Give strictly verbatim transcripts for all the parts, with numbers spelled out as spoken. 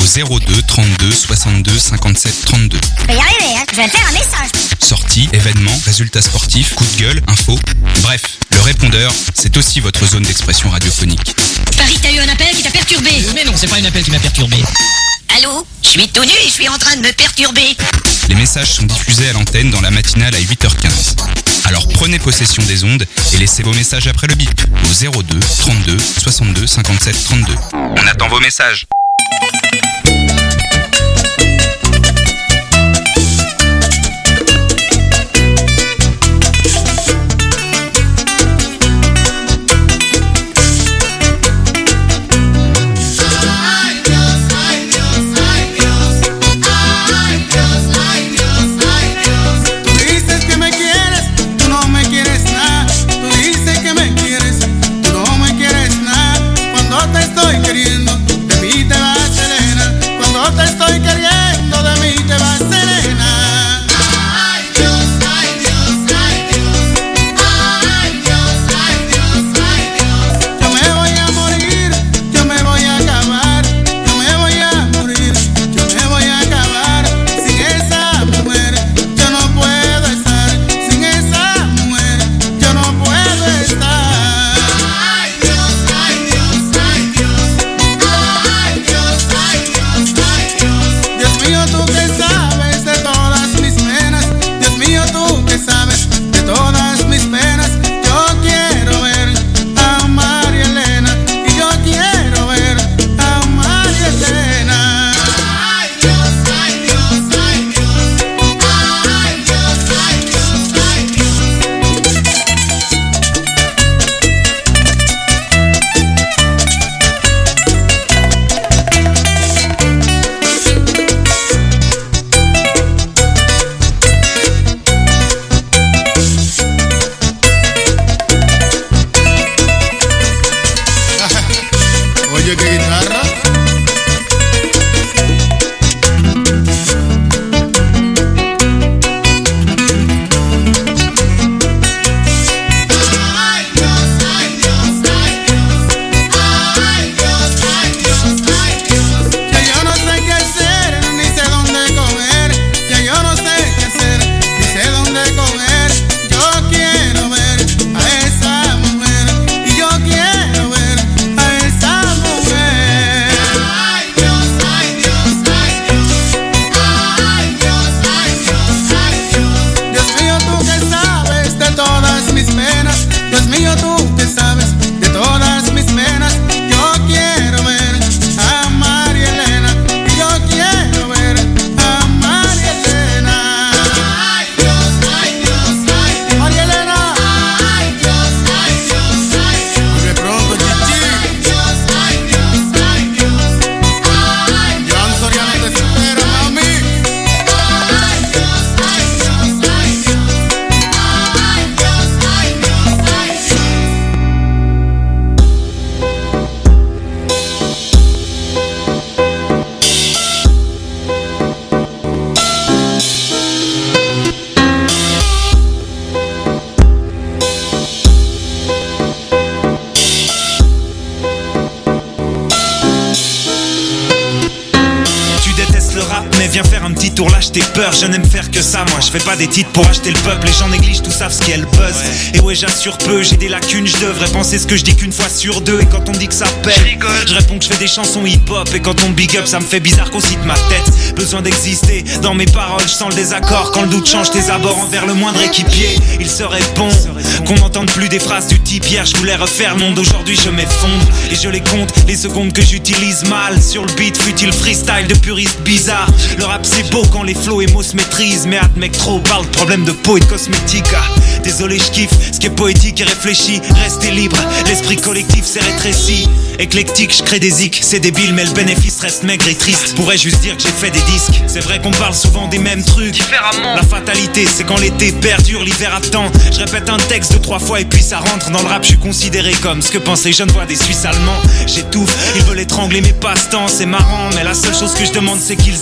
zéro deux trente-deux soixante-deux cinquante-sept trente-deux. Je vais y arriver, hein. Je vais faire un message. Sorties, événements, résultats sportifs, coups de gueule, infos. Bref, le répondeur, c'est aussi votre zone d'expression radiophonique. Paris, t'as eu un appel qui t'a perturbé. Mais non, c'est pas un appel qui m'a perturbé. Allô? Je suis tout nu et je suis en train de me perturber. Les messages sont diffusés à l'antenne dans la matinale à huit heures quinze. Alors prenez possession des ondes et laissez vos messages après le bip au zéro deux trente-deux soixante-deux cinquante-sept trente-deux. On attend vos messages. Je n'aime faire que ça, moi je fais pas des titres pour acheter le peuple. Les gens négligent, tout savent ce qu'est le buzz, ouais. Et ouais j'assure peu, j'ai des lacunes, je devrais penser ce que je dis qu'une fois sur deux. Et quand on dit que ça pète, je réponds que je fais des chansons hip-hop. Et quand on big up, ça me fait bizarre qu'on cite ma tête. Besoin d'exister, dans mes paroles je sens le désaccord. Quand le doute change tes abords envers le moindre équipier, il serait bon qu'on n'entende plus des phrases du type hier je voulais refaire le monde, aujourd'hui je m'effondre. Et je les compte, les secondes que j'utilise mal. Sur le beat, fut-il freestyle de puriste bizarre. Le rap c'est beau quand les flows et mots se maîtrisent, mais admec trop parle de problème de peau et de cosmétique. Ah, désolé je kiffe, ce qui est poétique et réfléchi. Restez libre, l'esprit collectif s'est rétréci. Éclectique, je crée des zik, c'est débile mais le bénéfice reste maigre et triste. Pourrais juste dire que j'ai fait des disques. C'est vrai qu'on parle souvent des mêmes trucs différemment. La fatalité c'est quand l'été perdure, l'hiver attend. Je répète un texte deux trois fois et puis ça rentre dans le rap. Je suis considéré comme ce que pensent les jeunes voix des Suisses allemands. J'étouffe, ils veulent étrangler mes passe-temps, c'est marrant, mais la seule chose que je demande c'est qu'ils écoutent.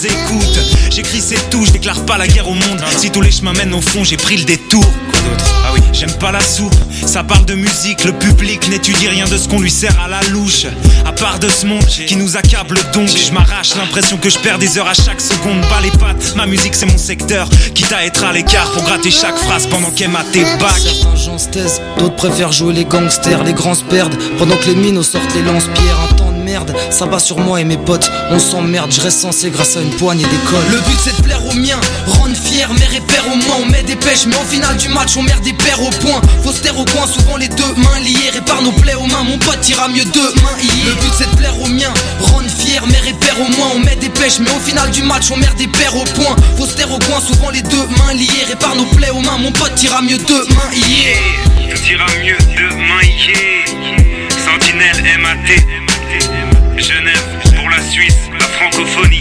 écoute, j'écris c'est tout, je déclare pas la guerre au monde. Si tous les chemins mènent au fond, j'ai pris le détour. Quoi d'autre? Ah oui, j'aime pas la soupe, ça parle de musique, le public n'étudie rien de ce qu'on lui sert à la louche. À part de ce monde qui nous accable donc, je m'arrache l'impression que je perds des heures à chaque seconde. Bas les pattes, ma musique c'est mon secteur, quitte à être à l'écart pour gratter chaque phrase pendant qu'elle m'a tes bacs. Certains gens se taisent, d'autres préfèrent jouer les gangsters, les grands se perdent, pendant que les minots sortent les lance-pierres. Un temps de merde, ça bat sur moi et mes potes, on s'emmerde, je reste censé grâce à une poignée d'école. Le but c'est de plaire aux miens, rendre fier mes repères au moins. On met des pêches mais au final du match on merde des paires au point. Faut se taire au coin, souvent les deux mains liées, répare nos plaies aux mains, mon pote ira mieux demain hier. Le but c'est de plaire aux miens, rendre fier mes repères au moins. On met des pêches mais au final du match on merde des paires au point. Faut se taire au coin, souvent les deux mains liées, répare nos plaies aux mains, mon pote ira mieux demain hier. Tout ira mieux demain hier. Sentinelle M A T, Genève pour la Suisse, la francophonie.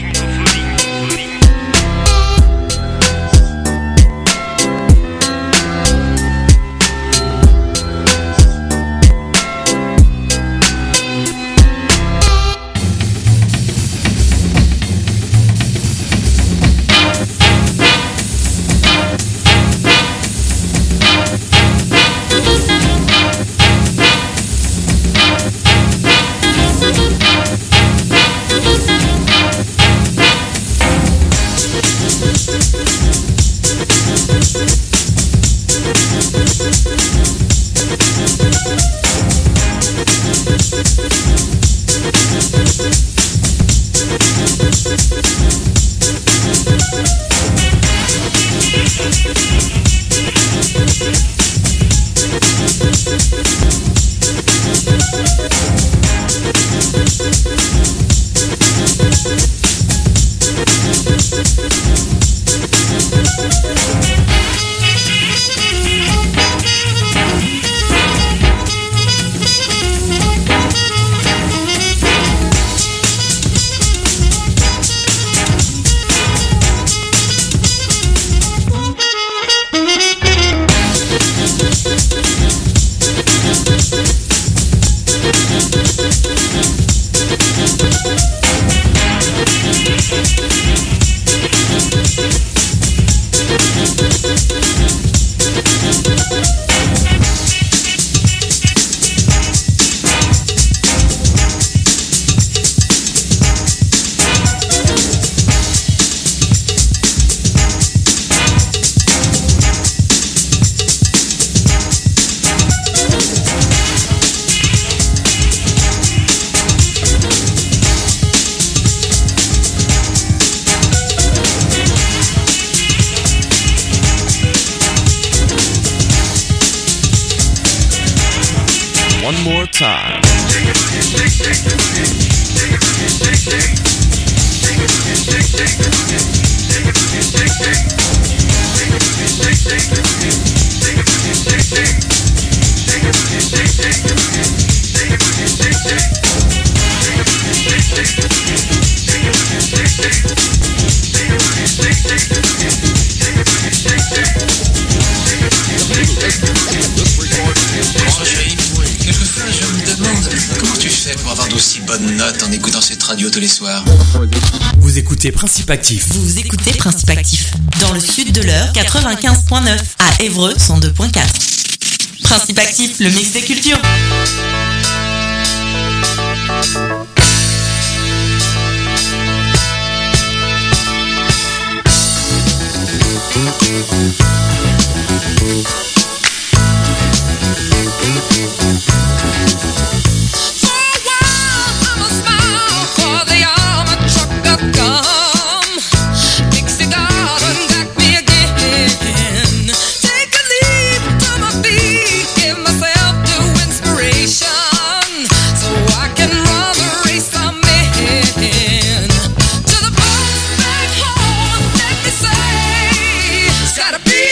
One more time. Quelquefois, je me demande comment tu fais pour avoir d'aussi bonnes notes en écoutant cette radio tous les soirs. Vous écoutez Principe Actif. Vous écoutez Principe Actif. Dans le sud de l'Eure, quatre-vingt-quinze virgule neuf. À Évreux, cent deux virgule quatre. Principe Actif, le mix des cultures. Gotta be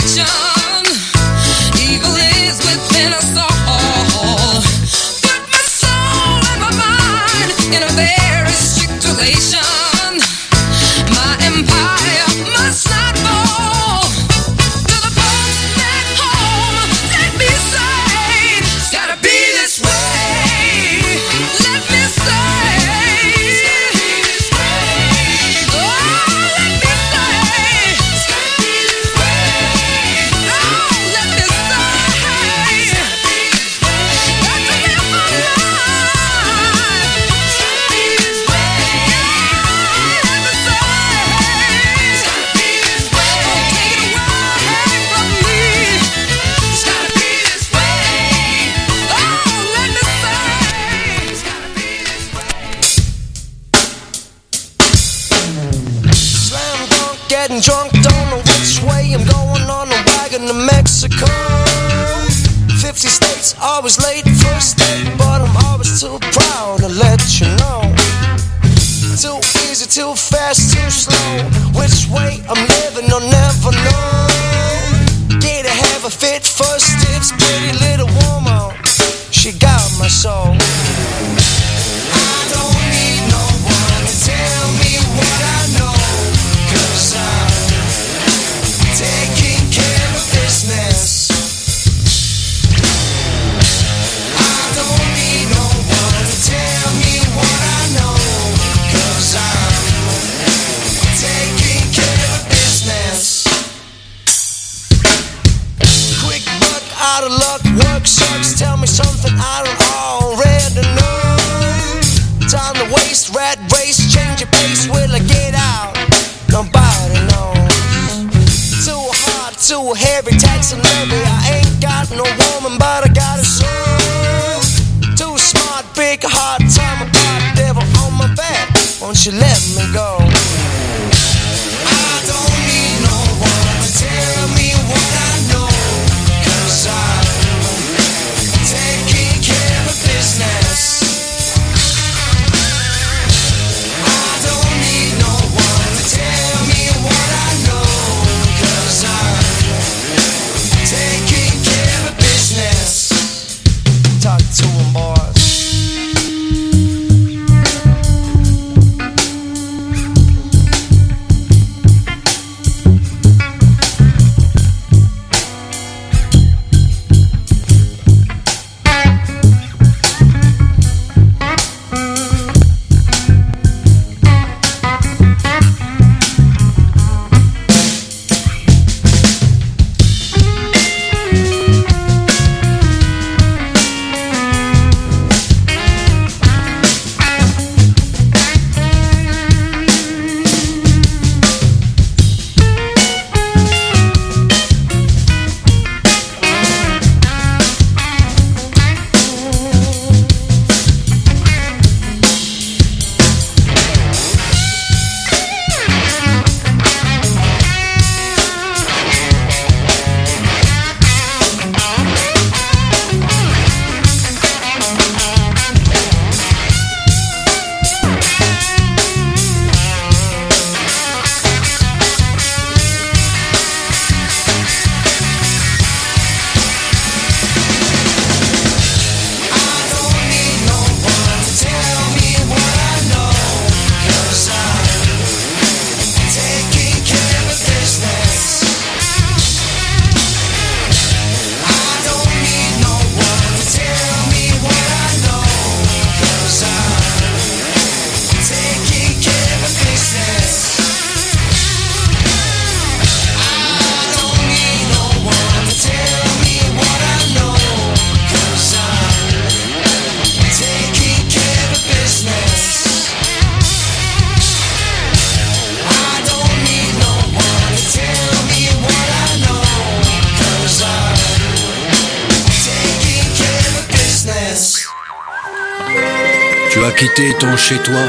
Tu as quitté ton chez-toi,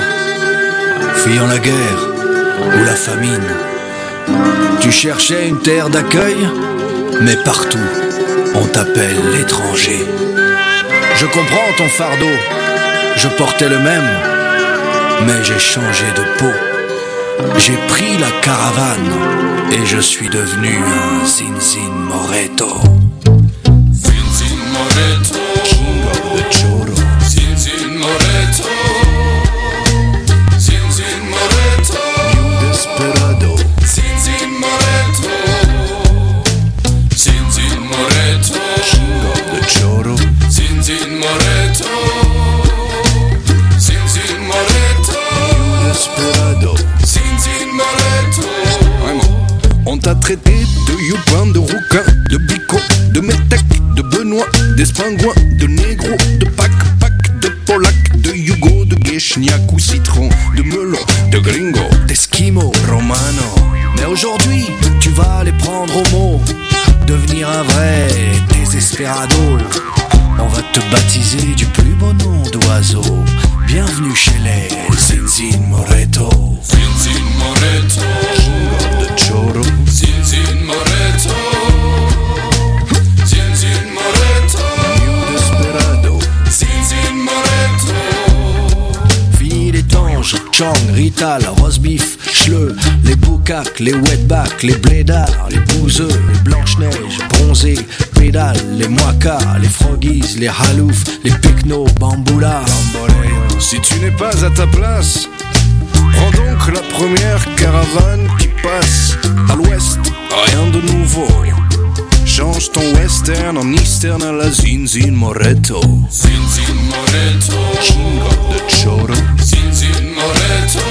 fuyant la guerre ou la famine. Tu cherchais une terre d'accueil, mais partout on t'appelle l'étranger. Je comprends ton fardeau, je portais le même, mais j'ai changé de peau. j'ai pris la caravane et je suis devenu un Zinzin Moreto. Zinzin Moreto, King of the Choro. Zinzin Moreto, Zinzin Moreto, New Desperado. Zinzin Moreto, Zinzin Moreto, King of the Choro. Zinzin Moreto, Zinzin Moreto, New Desperado. Zinzin Moreto. Vraiment. On t'a traité de youpin, de rouquin, de bico, de métèque, de benoît, d'espingouin, de négro, de pac-pac, de polac, de yugo, de guéchniac ou citron, de melon, de gringo, d'esquimau, romano. Mais aujourd'hui, tu vas les prendre au mot, devenir un vrai désesperado. On va te baptiser du plus beau nom d'oiseau. Bienvenue chez les Zinzin Moreto. Zinzin Moreto, King of the Choro. Zinzin Moreto, Zinzin Moreto, New Desperado. Zinzin Moreto. Fini les tanges, Chang, Rital, Rosbif, Schleu, les boucacs, les wetbacks, les blédards, les bouseux, les blanches-neiges, bronzés, pédales, les moicas, les froggies, les haloufs, les pecnos, bamboula. Si tu n'es pas à ta place, prends donc la première caravane qui passe. À l'ouest, rien de nouveau. Change ton western en eastern à la Zinzin Moreto. Zinzin Moreto, King of the Choro. Zinzin Moreto,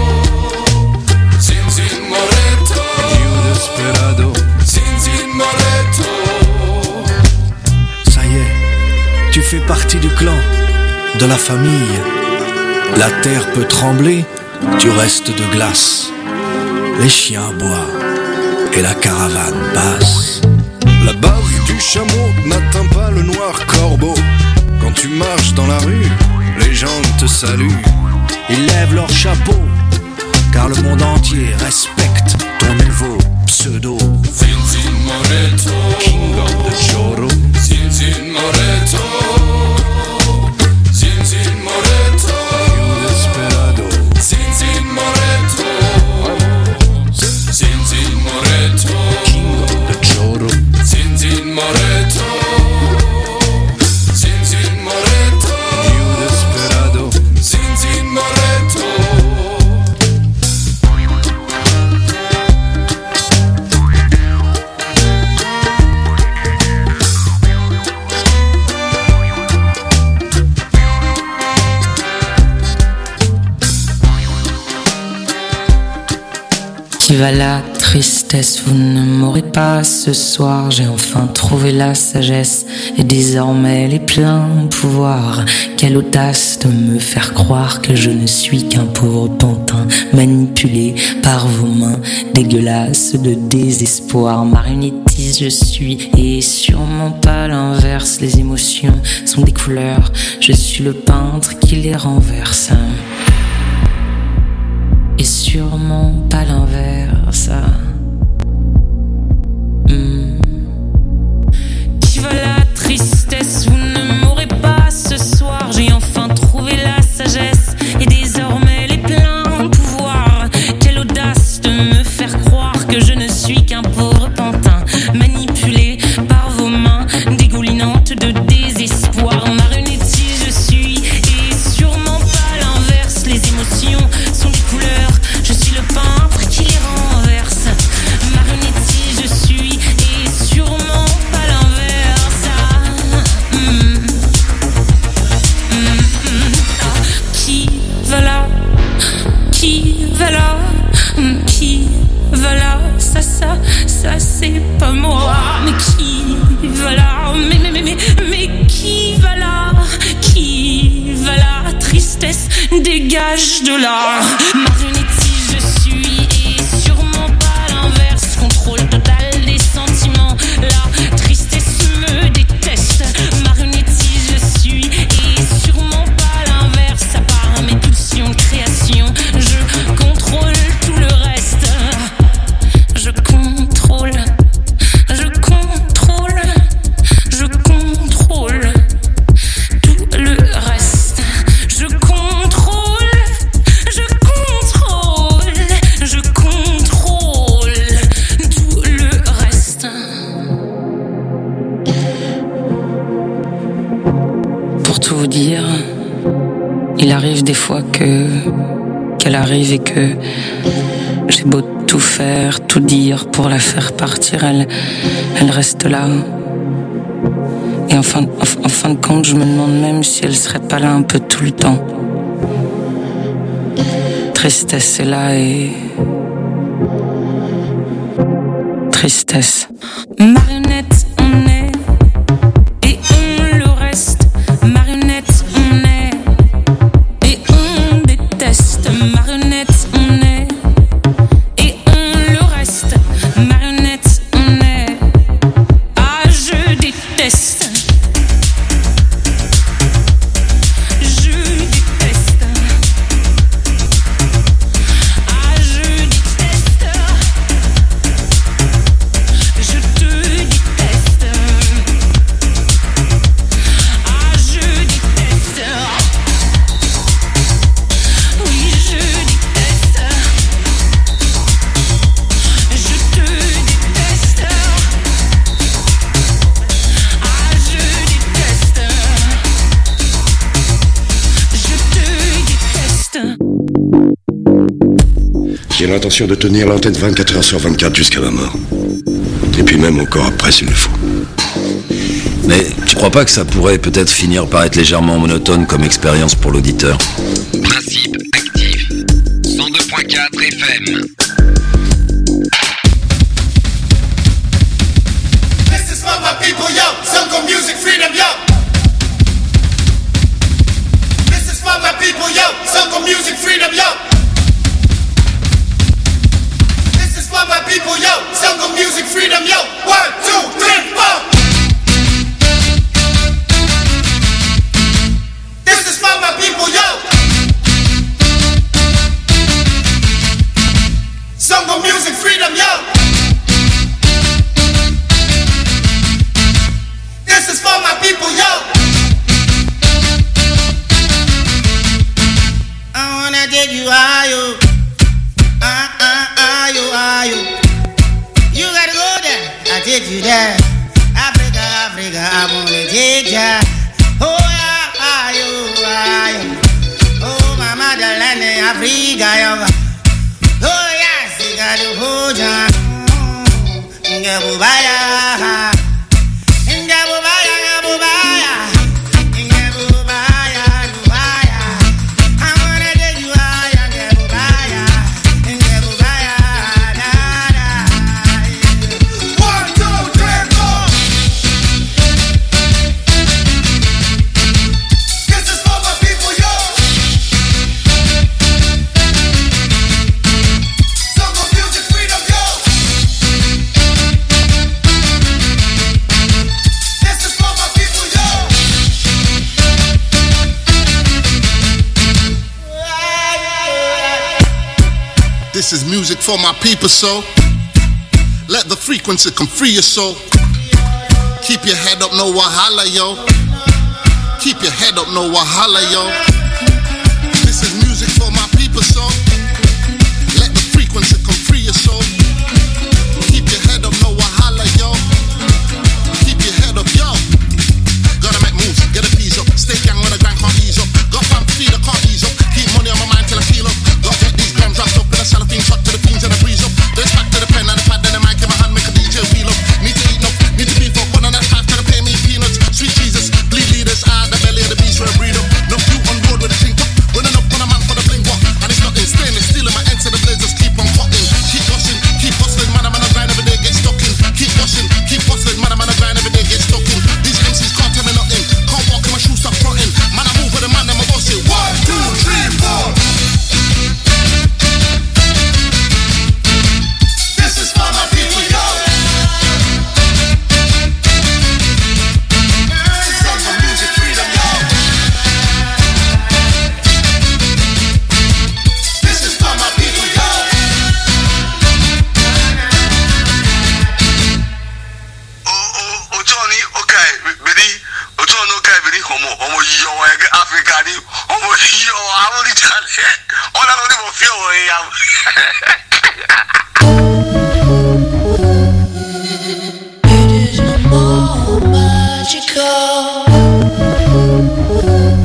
Zinzin Moreto, New Desperado. Zinzin Moreto. Ça y est, tu fais partie du clan, de la famille. La terre peut trembler, tu restes de glace. Les chiens aboient et la caravane passe. La bave du chameau n'atteint pas le noir corbeau. Quand tu marches dans la rue, les gens te saluent. Ils lèvent leur chapeau, car le monde entier respecte ton nouveau pseudo. Zinzin Moreto, King of the Choro. Zinzin Moreto, Zinzin Moreto, New Desperado. Zinzin Moreto, Zinzin Moreto, King of the Choro. Zinzin Moreto, Zinzin Moreto, New Desperado. Zinzin Moreto. Qui va la tristesse, vous ne m'aurez pas ce soir. J'ai enfin trouvé la sagesse et désormais les pleins pouvoirs. Quelle audace de me faire croire que je ne suis qu'un pauvre pantin manipulé par vos mains dégueulasses de désespoir. Marionnettiste je suis et sûrement pas l'inverse. Les émotions sont des couleurs, je suis le peintre qui les renverse. Et sûrement pas l'inverse. Mmh. Qui va la tristesse, vous ne m'aurez pas ce soir. J'ai enfin trouvé la sagesse et désormais les pleins pouvoirs. Quelle audace de me faire croire que je ne suis qu'un pauvre pantin manipulé par vos mains dégoulinantes de désespoir. Marionnettiste je suis et sûrement pas l'inverse. Les émotions sont des couleurs, je suis le peintre qui les renverse. Marionnettiste je suis et sûrement pas l'inverse. Ah, mm, mm, mm, ah. Qui va là, qui va là, mm, qui va là, ça, ça, ça c'est pas moi. Mais qui va là, mais, mais, mais, mais, mais qui va là, qui va là, tristesse, dégage de là. Marionnettiste je suis et sûrement pas l'inverse. Contrôle total des sentiments, la tristesse me déteste. Marionnettiste je suis et sûrement pas l'inverse. À part mes pulsions de création, je contrôle tout le reste. Je contrôle, je contrôle, je contrôle tout le reste. Je contrôle, je contrôle. vous dire, il arrive des fois que qu'elle arrive et que j'ai beau tout faire, tout dire pour la faire partir, elle, elle reste là. Et en fin, en, en fin de compte, je me demande même si elle serait pas là un peu tout le temps. Tristesse est là et... Tristesse. Marionnette, on est, et on le reste. Marionnette, on est, et on déteste. Marionnette, on est, et on le reste. Marionnette, on est, ah je déteste. J'ai l'intention de tenir l'antenne vingt-quatre heures sur vingt-quatre jusqu'à ma mort. Et puis même encore après s'il le faut. Mais tu crois pas que ça pourrait peut-être finir par être légèrement monotone comme expérience pour l'auditeur? Principe actif. cent deux point quatre F M. This is for my people, yo. Jungle music freedom, yo. This is for my people, yo. Jungle music freedom, yo. For my people, yo, jungle music freedom, yo. One, two, three, four. This is for my people, yo. Jungle music freedom, yo. This is for my people, yo. I wanna take you high, yo. You gotta go there, I take you there. Africa, Africa, I wanna take ya. Oh yeah, ah, you, ah, you. Oh my motherland, Africa, yo. Oh yes, you gotta hold ya. Ngabubaya, ngabubaya, ngabubaya, ngabubaya, ngabubaya. I wanna take you higher, ngabubaya, ngabubaya, da da. One, two, three, four. This is for my people, yo. Jungle music freedom, yo. This is for my people, yo. This is music for my people, so let the frequency come free your soul. Keep your head up, no wahala, yo. Keep your head up, no wahala, yo. This is music for my people, so let the frequency come free your soul. Keep your head up, no wahala, yo. Keep your head up, yo. Gotta make moves, get a piece up. Stay gang when the grind can't ease up. Got fam feed, I can't ease up. Keep money on my mind till I feel up. Gotta get these grams wrapped up in a cellophane shot to the fiends and I breeze up. Then it's back to the pen and the pad and the mic in my hand, make a D J wheel up. Need to eat enough, need to beef up. One on that five trying to pay me peanuts. Sweet Jesus, bleed leaders out the belly of the beast where I breed up. No few on road with a drink up. Running up on a man for the bling walk. And it's nothing, stainless steel in my ends to the blazers. Keep on cutting, keep washing, keep hustling. Man, I'm on a grind every day, get stuck in. Keep washing, keep hustling. Man, I'm on a grind every day, get stuck in. These M Cs can't tell me nothing. Can't walk in my shoes, stop fronting. Man, I move with a man, then my boss say one, two, three, four. This is for my people, yo. Jungle music freedom, yo. This is for my people, yo. Otoni, okay, Bidi, Otono, okay, Bidi, Homo, Homo, yo, Africa, Homo, yo, I will tell you. All I don't even feel where I am. It is more magical.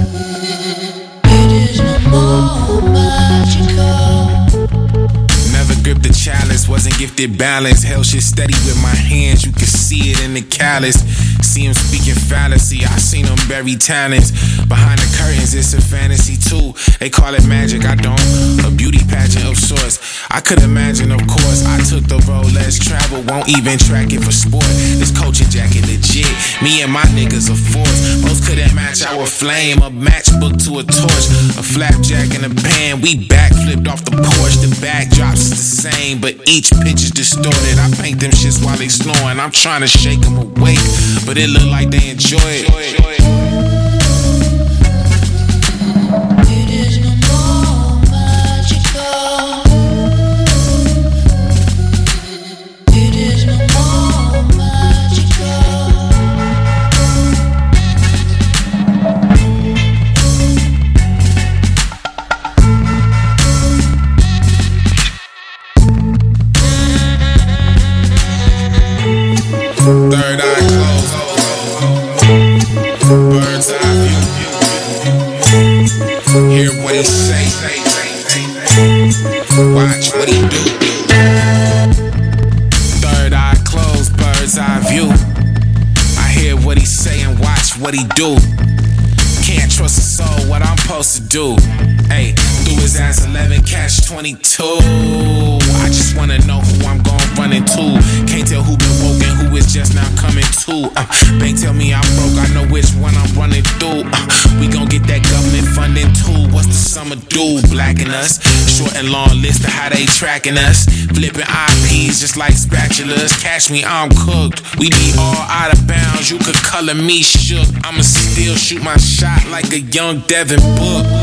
gifted balance. Hell shit steady with my hands, you can see it in the callus. See him speaking fallacy, I seen him bury talents. Behind the curtains, it's a fantasy too. They call it magic, I don't. A beauty pageant of sorts. I could imagine, of course, I took the road less travel, won't even track it for sport. This coaching jacket legit, me and my niggas a force. Most couldn't match our flame, a matchbook to a torch. A flapjack in a pan, we backflipped off the porch. The backdrops is the same, but each pitch is distorted. I paint them shits while they snoring, I'm trying to shake them awake, but it look like they enjoy it. Third eye closed, bird's eye view. Hear what he say, watch what he do. Third eye closed, bird's eye view. I hear what he say and watch what he do. Can't trust a soul, what I'm supposed to do. Hey, through his ass eleven, catch twenty-two. I just wanna know who I'm gon' run into. Can't tell who been woke and who is just now coming to. uh, Bank tell me I'm broke, I know which one I'm running through. uh, We gon' get that government funding too. What's the summer do? Blacking us. Short and long list of how they tracking us. Flipping I Ps just like spatulas. Catch me, I'm cooked. We be all out of bounds, you could color me shook. I'ma still shoot my shot like a young Devin Book.